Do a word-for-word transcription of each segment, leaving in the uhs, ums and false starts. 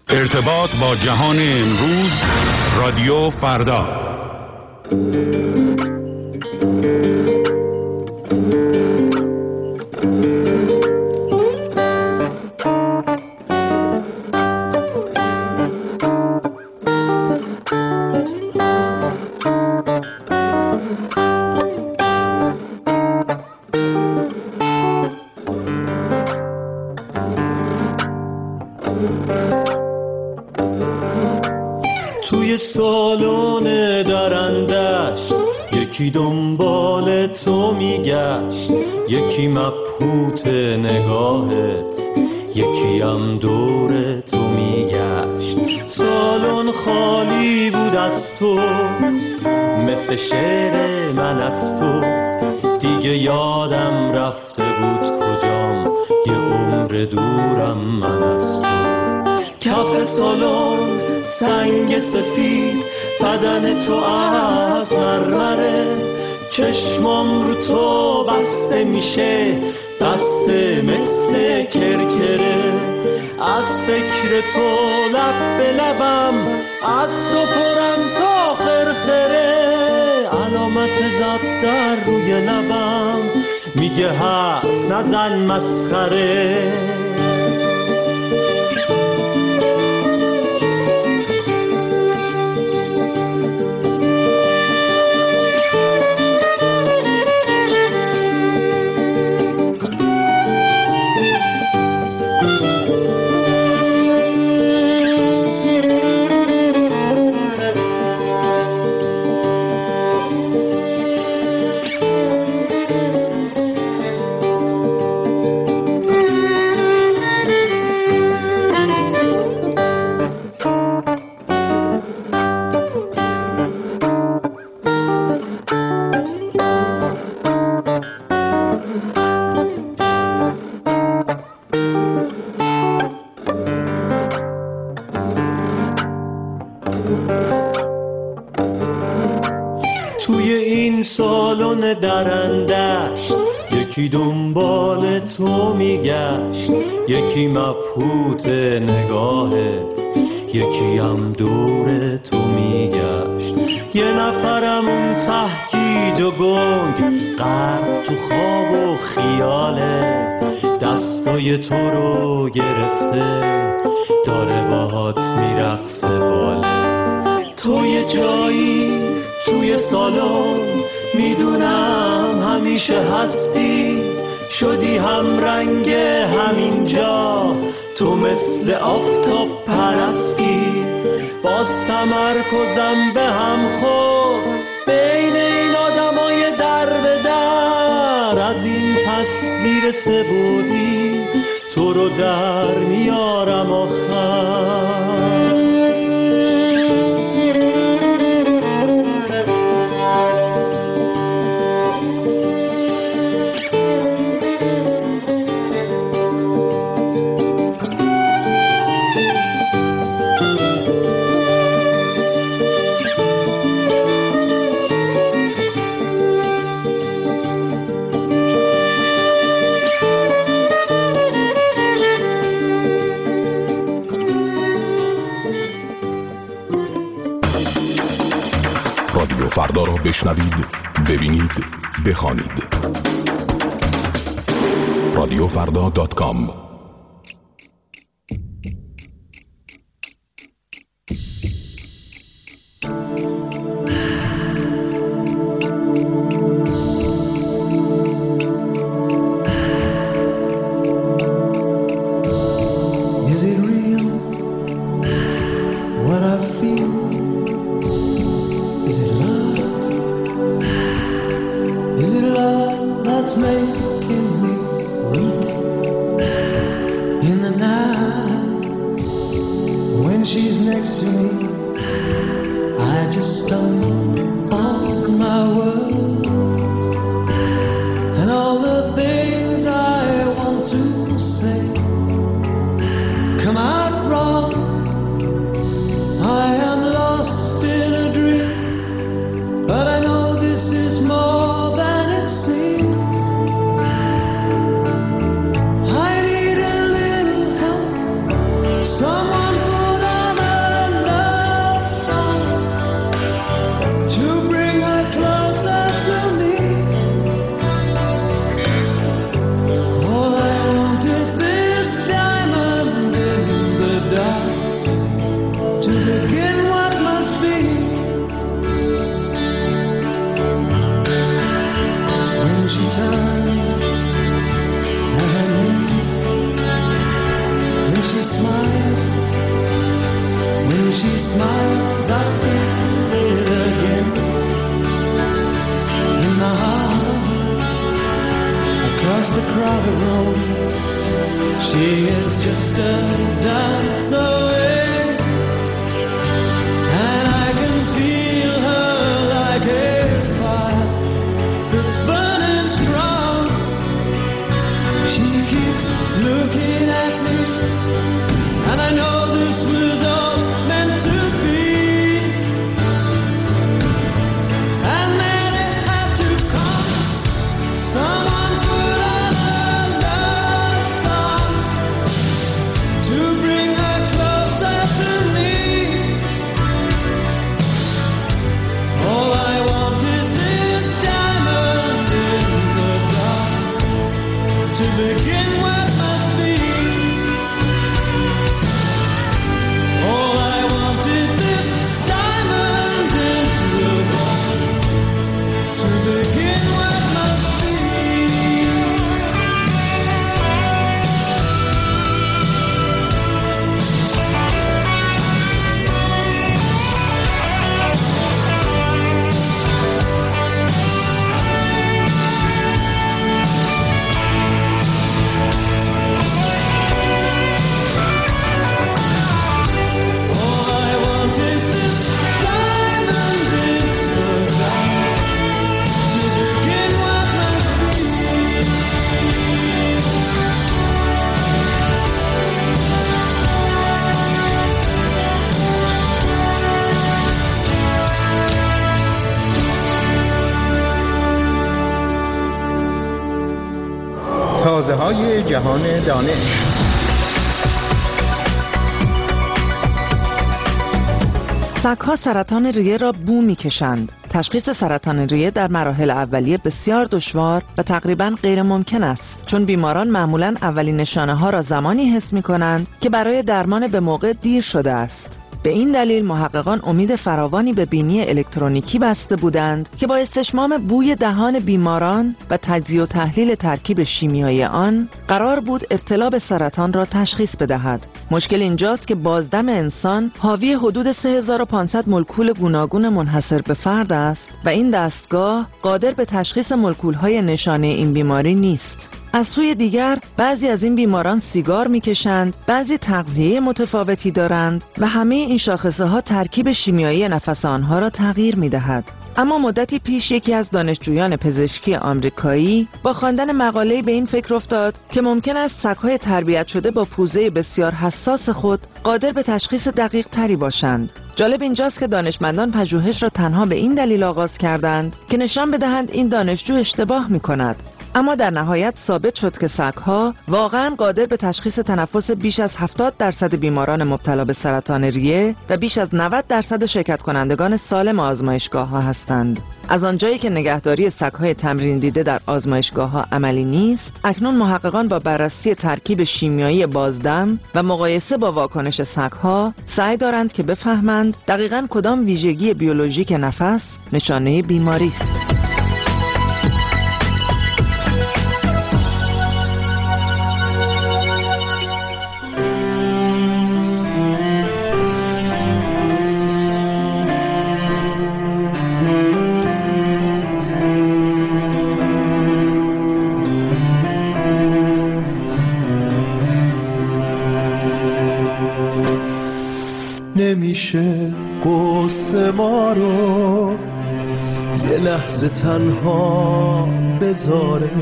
ارتباط با جهان امروز، رادیو فردا. توی سالن درندش یکی دنبال تو میگشت، یکی مبهوت نگاهت، یکی هم دور تو میگشت. سالن خالی بود از تو، مثل شعر من از تو. دیگه یادم رفته بود کجام، یه عمر دورم من از تو. کف سالن سنگ سفید، بدن تو از مرمره، چشمام رو تو بسته میشه، بسته مثل کرکره. از فکر تو لب به لبم، از تو پرم تا خرخره. علامت زب در روی لبم میگه حرف نزن مسخره. توی این سالن درندش یکی دنبال تو میگشت، یکی مبهوت نگاهت، یکی هم دور تو میگشت. یه نفرم اون ته گیج و گنگ، غرق تو خواب و خیاله، دستای تو رو گرفته، داره باهات میرقصه باله. تو یه جایی توی سالن، میدونم همیشه هستی، شدی هم رنگ همینجا، تو مثل آفتاب پرستی. باز تمرکزم به هم خورد بین این آدمای در به در. از این تصویر سبودی تو رو در میارم آخر. رادیو فردا را بشنوید، ببینید، بخوانید. رادیو فردا دات کام. Someone put she smiles, I feel it again in my heart. Across the crowded road, she is just a dance away, and I can feel her like a fire that's burning strong. She keeps looking at me, and I know this was all meant to be. And then it had to come. Someone put on a love song to bring her closer to me. All I want is this diamond in the dark to begin what must be. All I want is this diamond in the dark to begin what must be. All I want is this diamond in the dark to begin what must be. تازه های جهان دانش. سگ‌ها سرطان ریه را بو می‌کشند. تشخیص سرطان ریه در مراحل اولیه بسیار دشوار و تقریباً غیر ممکن است، چون بیماران معمولاً اولین نشانه‌ها را زمانی حس می‌کنند که برای درمان به موقع دیر شده است. به این دلیل محققان امید فراوانی به بینی الکترونیکی بسته بودند که با استشمام بوی دهان بیماران و تجزیه و تحلیل ترکیب شیمیایی آن قرار بود ابتلا به سرطان را تشخیص بدهد. مشکل اینجاست که بازدم انسان حاوی حدود سه هزار و پانصد مولکول گوناگون منحصر به فرد است و این دستگاه قادر به تشخیص مولکول‌های نشانه این بیماری نیست. از سوی دیگر بعضی از این بیماران سیگار میکشند، بعضی تغذیه متفاوتی دارند و همه این شاخصه ها ترکیب شیمیایی نفس آنها را تغییر میدهد. اما مدتی پیش یکی از دانشجویان پزشکی آمریکایی با خواندن مقاله‌ای به این فکر افتاد که ممکن است سگ‌های تربیت شده با پوزه بسیار حساس خود قادر به تشخیص دقیق تری باشند. جالب اینجاست که دانشمندان پژوهش را تنها به این دلیل آغاز کردند که نشان بدهند این دانشجو اشتباه می‌کند. اما در نهایت ثابت شد که سگ‌ها واقعاً قادر به تشخیص تنفس بیش از هفتاد درصد بیماران مبتلا به سرطان ریه و بیش از نود درصد شرکت کنندگان سالم آزمایشگاه‌ها هستند. از آنجایی که نگهداری سگ‌های تمرین دیده در آزمایشگاه‌ها عملی نیست، اکنون محققان با بررسی ترکیب شیمیایی بازدم و مقایسه با واکنش سگ‌ها سعی دارند که بفهمند دقیقاً کدام ویژگی بیولوژیک نفس نشانه بیماری است. نمیشه قصه ما رو یه لحظه تنها بذاره،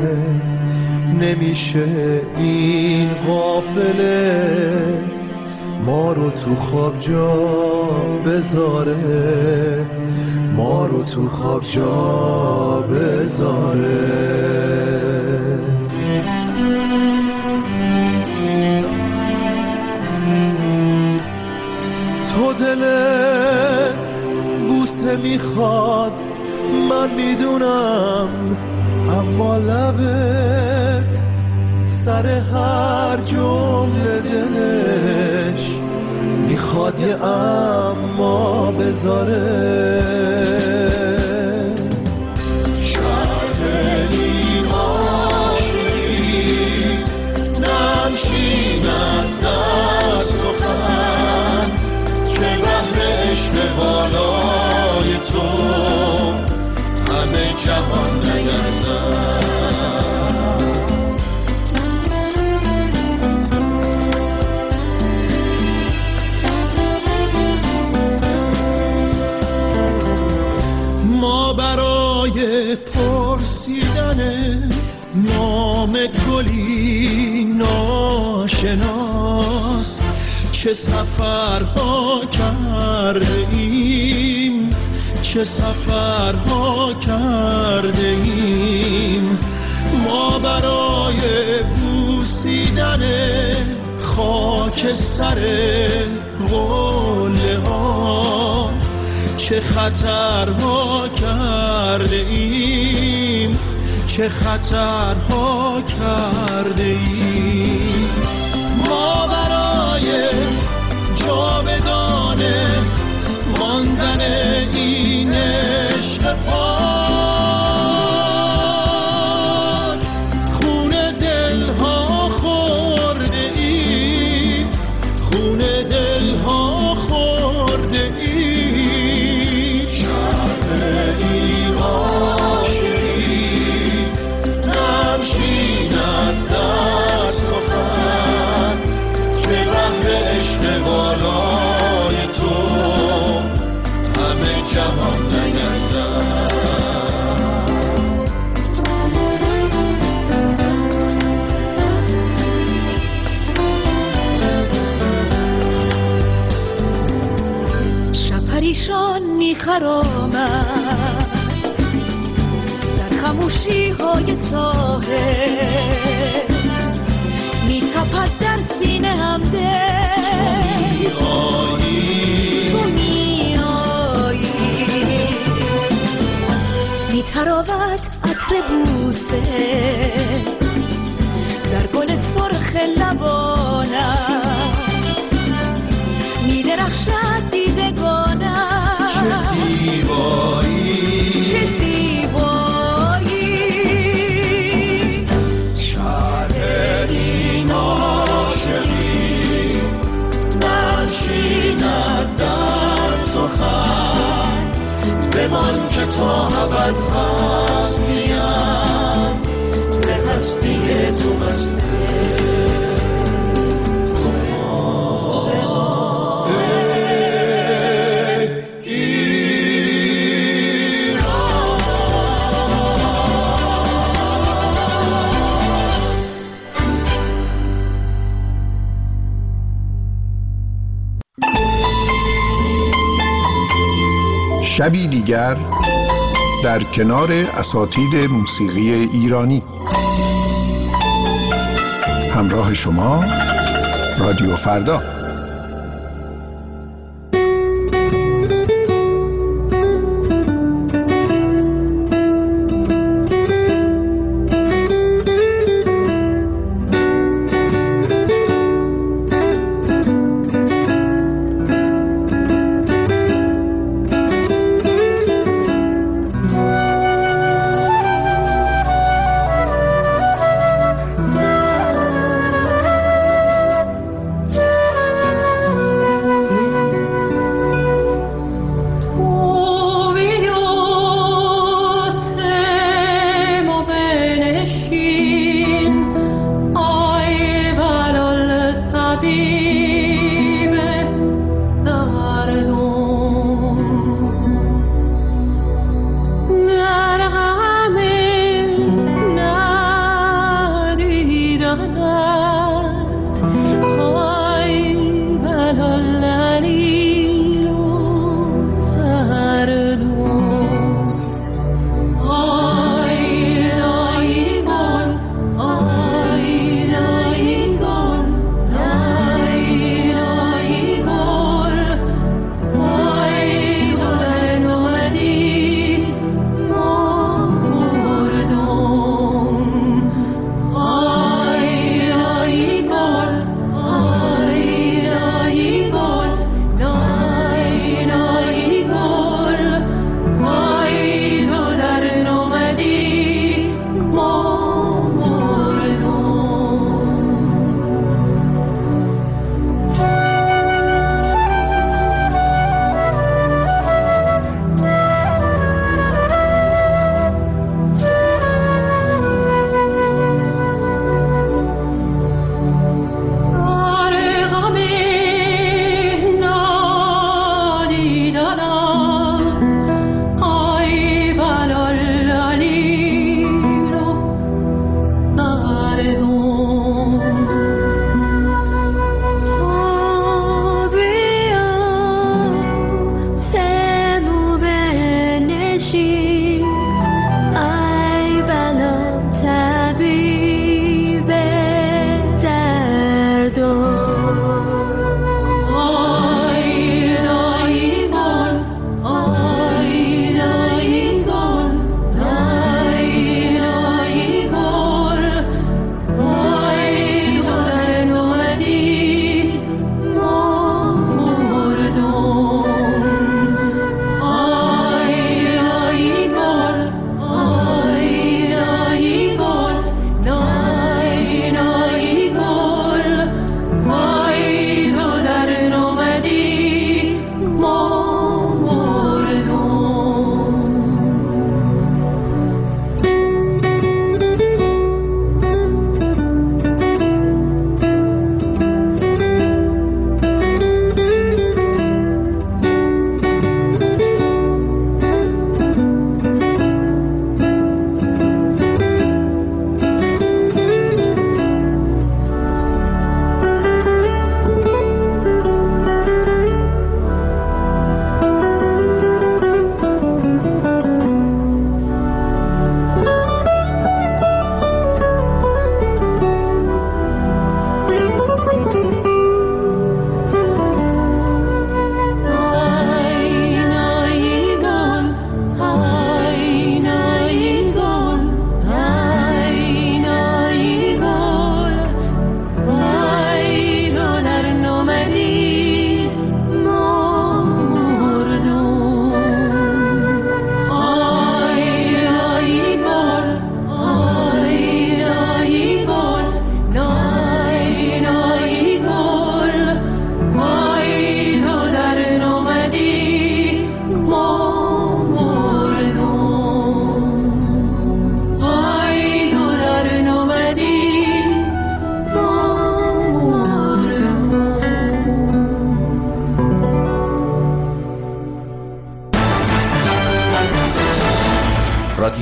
نمیشه این قافله ما رو تو خواب جا بذاره، ما رو تو خواب جا بذاره. تو دلت بوسه میخواد من میدونم، اما لبت سر هر جمله دلش میخواد یه اما بذاره. شاید این عاشقی ننشیند دست و خند که چه سفرها کرده ایم، چه سفرها کرده ایم ما برای بوسیدن خاک سر قله ها. چه خطرها کرده ایم، چه خطرها کرده ایم ما برای جاودانه ماندن این عشق پاک. خون دلها خورده ایم، خون دلها خورده ایم. شب این عاشقی ننشیند در سخن که بحر عشق بالای تو همه جهان نگردد. شب پریشان میخرامد در خموشی های ساحل، میتپد در سینه هم دل. تو میایی میتراود عطر بوسه در گل سرخ لبانت، میدرخشد دیدگانت. چه زیبایی، چه زیبایی. شب این عاشقی ننشیند در سخن، بمان که تا ابد هستیم به هستی تو مسته. شبی دیگر در کنار اساتید موسیقی ایرانی. همراه شما رادیو فردا.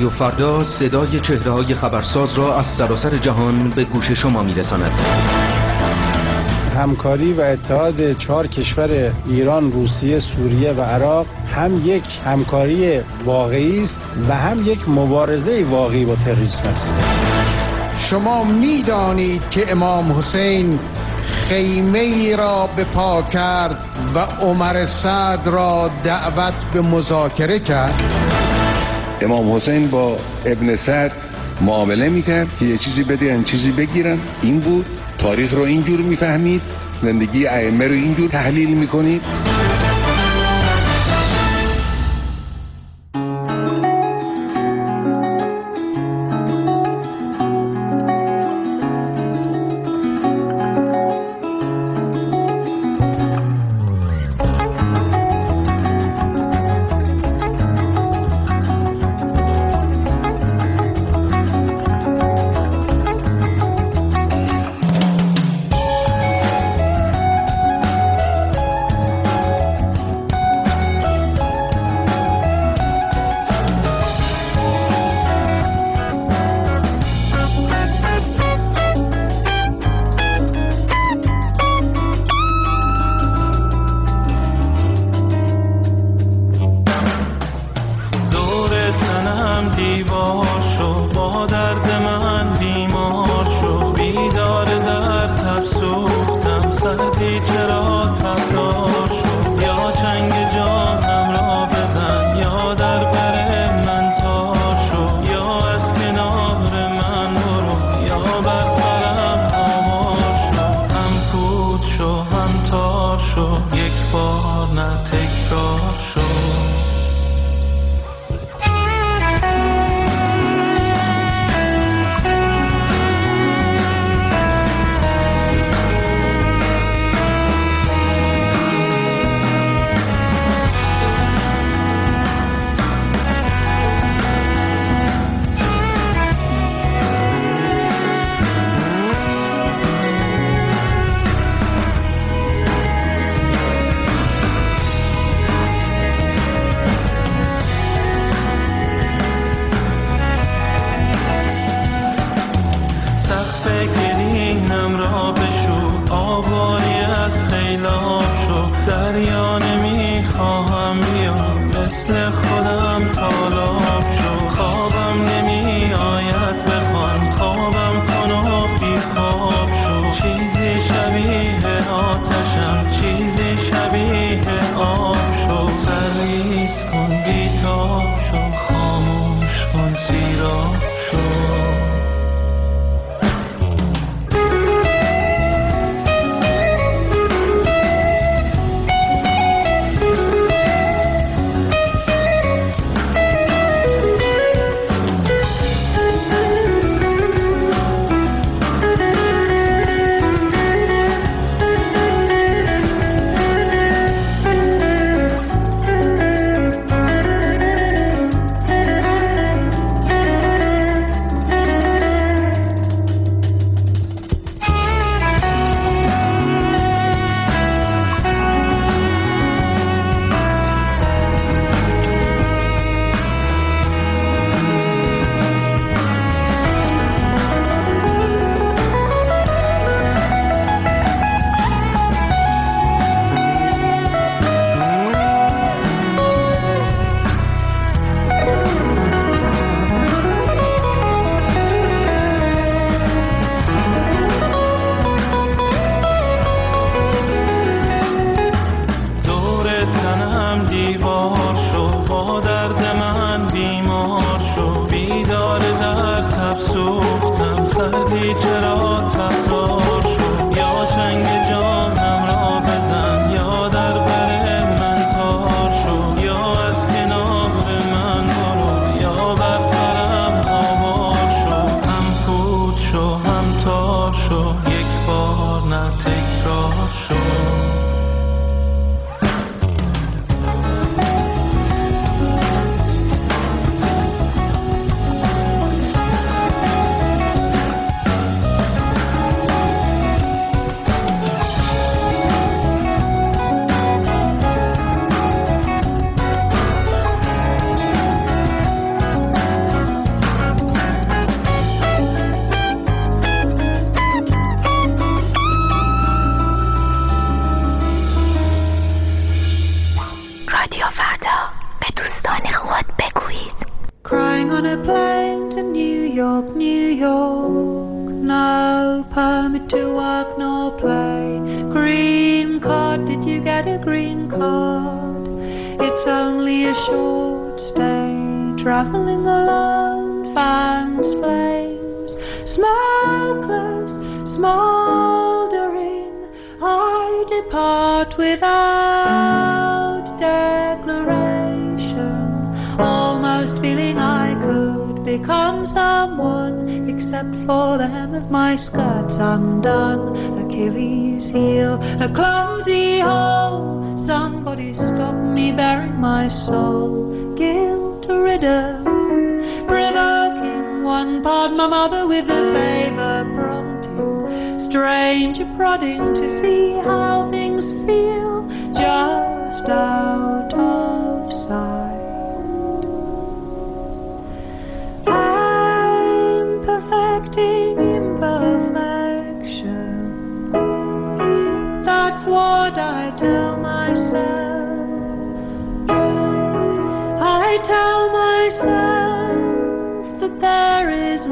رادیو فردا صدای چهره‌های خبرساز را از سراسر جهان به گوش شما می‌رساند. همکاری و اتحاد چهار کشور ایران، روسیه، سوریه و عراق هم یک همکاری واقعی است و هم یک مبارزه واقعی با تروریسم است. شما می‌دانید که امام حسین خیمه ای را به پا کرد و عمر سعد را دعوت به مذاکره کرد. امام حسین با ابن سعد معامله میکرد که یه چیزی بده یه چیزی بگیرن. این بود. تاریخ رو اینجور میفهمید، زندگی ائمه رو اینجور تحلیل میکنید. York, New York, no permit to work nor play. Green card, did you get a green card? It's only a short stay, traveling alone, fans, flames, smokeless, smouldering. I depart without declaration, almost feeling I could become someone, except for the hem of my skirt's undone. Achilles' heel, a clumsy hole. Somebody stop me bearing my soul. Guilt-ridden, provoking one part my mother with a favor prompting, stranger prodding to see how things feel just out of sight. I'm perfecting imperfection, that's what I tell myself. I tell myself that there is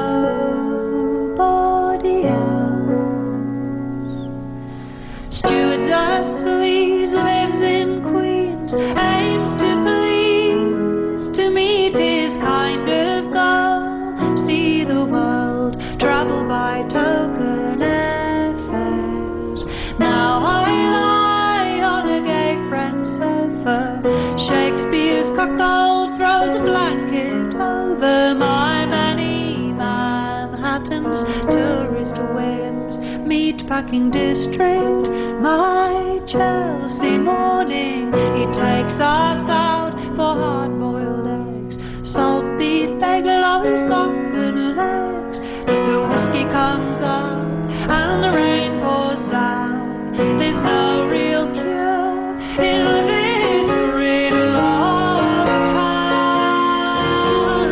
nobody else. Stewardess Louise lives in Queens, aims to please, to meet his kind of girl, see the world, travel by token affairs. Now I lie on a gay friend's sofa, Shakespeare's cuckold throws a blanket over my many Manhattans, tourist whims, meat-packing district, my Chelsea morning. He takes us out for hard-boiled eggs, salt beef, bagel on his Gongan legs. But the whiskey comes up and the rain pours down. There's no real cure in this riddle of time.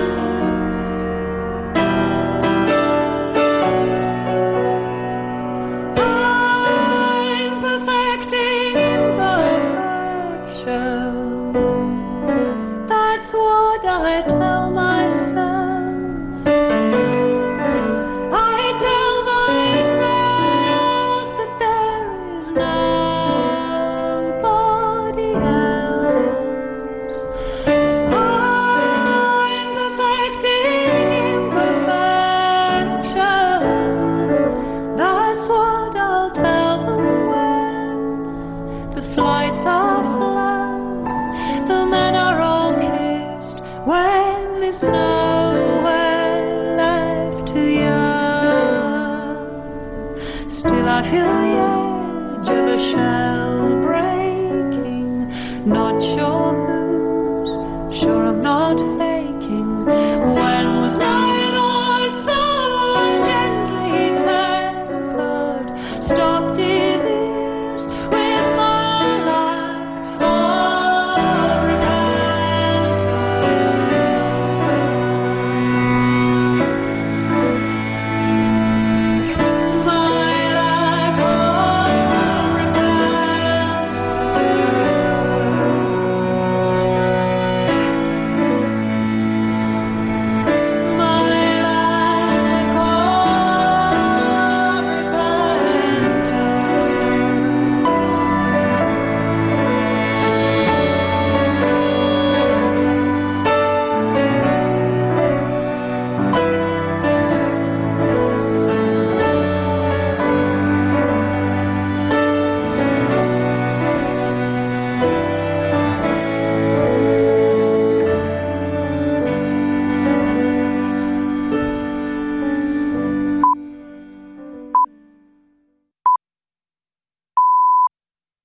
I'm perfecting imperfection, that's what I tell myself. I tell myself that there is nobody else. I'm perfecting imperfection, that's what I'll tell them when the flights are flown, the men are all kissed, when there's nowhere left to yearn. Still I feel the edge of a shadow